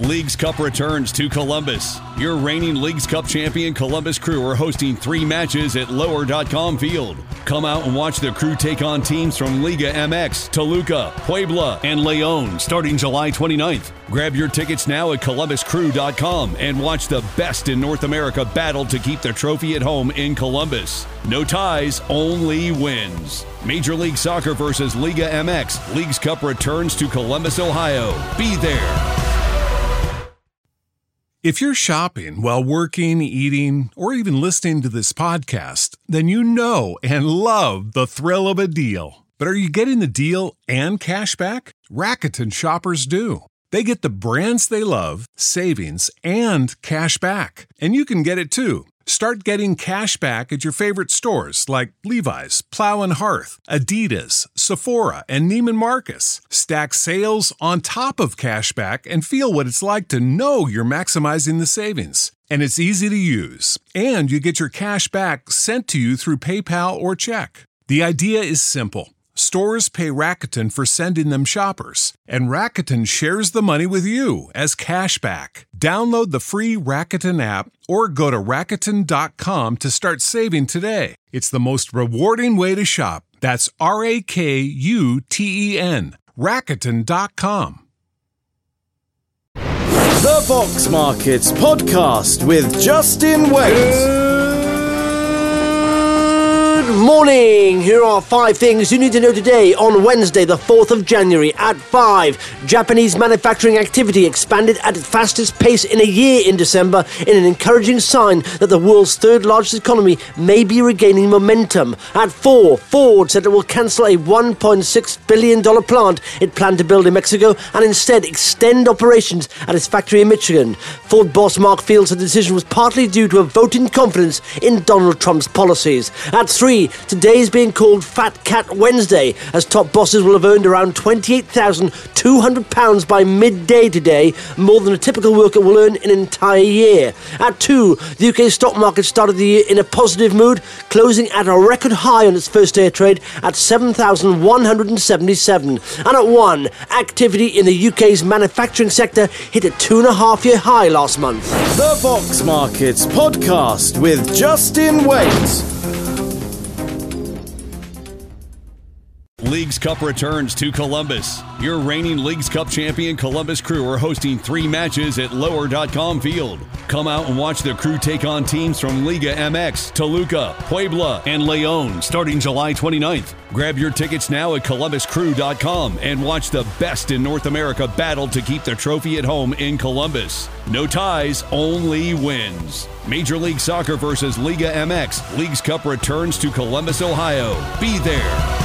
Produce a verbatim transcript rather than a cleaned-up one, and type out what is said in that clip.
Leagues Cup returns to Columbus. Your reigning Leagues Cup champion Columbus Crew are hosting three matches at lower dot com Field. Come out and watch the Crew take on teams from Liga M X, Toluca, Puebla, and León starting July twenty-ninth. Grab your tickets now at columbus crew dot com and watch the best in North America battle to keep the trophy at home in Columbus. No ties, only wins. Major League Soccer versus Liga M X. Leagues Cup returns to Columbus, Ohio. Be there. If you're shopping while working, eating, or even listening to this podcast, then you know and love the thrill of a deal. But are you getting the deal and cash back? Rakuten shoppers do. They get the brands they love, savings, and cash back. And you can get it too. Start getting cash back at your favorite stores like Levi's, Plow and Hearth, Adidas, Sephora, and Neiman Marcus. Stack sales on top of cash back and feel what it's like to know you're maximizing the savings. And it's easy to use. And you get your cash back sent to you through PayPal or check. The idea is simple. Stores pay Rakuten for sending them shoppers, and Rakuten shares the money with you as cash back. Download the free Rakuten app or go to Rakuten dot com to start saving today. It's the most rewarding way to shop. That's R A K U T E N. Rakuten dot com. The Vox Markets Podcast with Justin Wade. Good morning. Here are five things you need to know today on Wednesday, the fourth of January at five. Japanese manufacturing activity expanded at its fastest pace in a year in December in an encouraging sign that the world's third largest economy may be regaining momentum. At four, Ford said it will cancel a one point six billion dollars plant it planned to build in Mexico and instead extend operations at its factory in Michigan. Ford boss Mark Fields said the decision was partly due to a vote in confidence in Donald Trump's policies. At three, today is being called Fat Cat Wednesday, as top bosses will have earned around twenty-eight thousand two hundred pounds by midday today, more than a typical worker will earn in an entire year. At two, the U K stock market started the year in a positive mood, closing at a record high on its first day of trade at seven thousand one hundred seventy-seven. And at one, activity in the U K's manufacturing sector hit a two and a half year high last month. The Vox Markets Podcast with Justin Wade. Leagues Cup returns to Columbus. Your reigning Leagues Cup champion Columbus Crew are hosting three matches at lower dot com Field. Come out and watch the Crew take on teams from Liga M X, Toluca, Puebla, and León starting July twenty-ninth. Grab your tickets now at columbus crew dot com and watch the best in North America battle to keep the trophy at home in Columbus. No ties, only wins. Major League Soccer versus Liga M X. Leagues Cup returns to Columbus, Ohio. Be there.